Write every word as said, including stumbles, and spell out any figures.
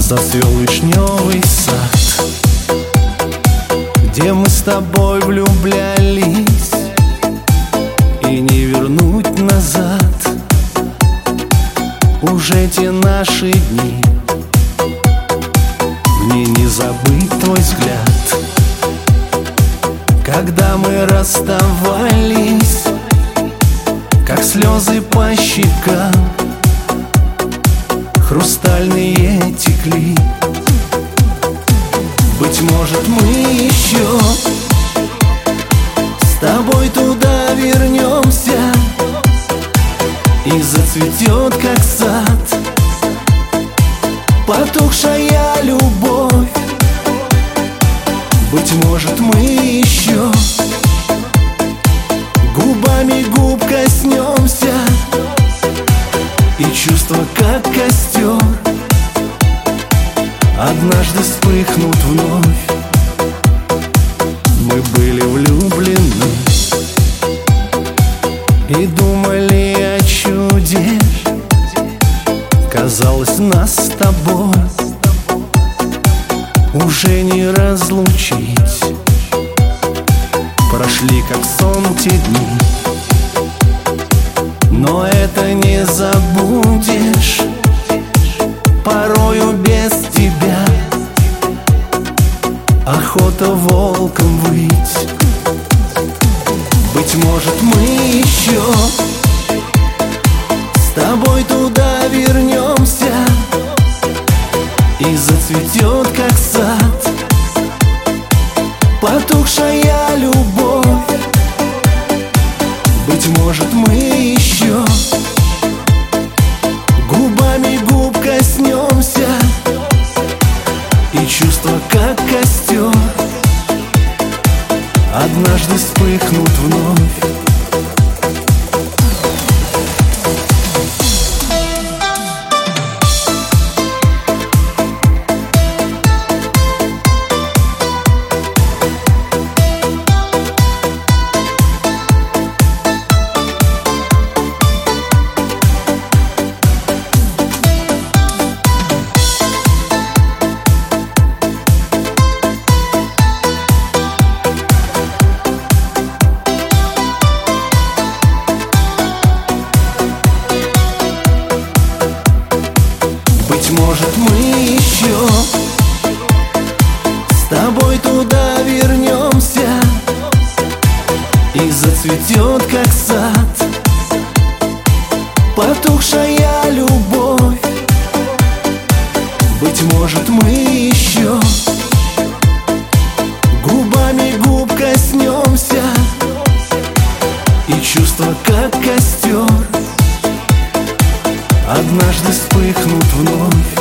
Зацвел вишневый сад, где мы с тобой влюблялись, и не вернуть назад уже те наши дни. Мне не забыть твой взгляд, когда мы расставались, как слезы по щекам хрустальные текли. Быть может, мы еще с тобой туда вернемся, и зацветет, как сад, потухшая любовь. Быть может, мы еще губами губ коснемся, и чувства, как костер, однажды вспыхнут вновь. Мы были влюблены и думали о чуде. Казалось, нас с тобой уже не разлучить. Прошли, как сон, те дни, но это не забудешь. Порою без тебя охота волком выть. Быть может, мы еще с тобой туда вернемся, и зацветет, как сад, потухшая любовь. Быть может, мы еще губами губ коснемся, и чувства, как костер, однажды вспыхнут вновь. Быть может, мы еще с тобой туда вернемся, и зацветет, как сад, потухшая любовь. Быть может, мы еще губами губ коснемся, и чувства, как костер, однажды вспыхнут вновь.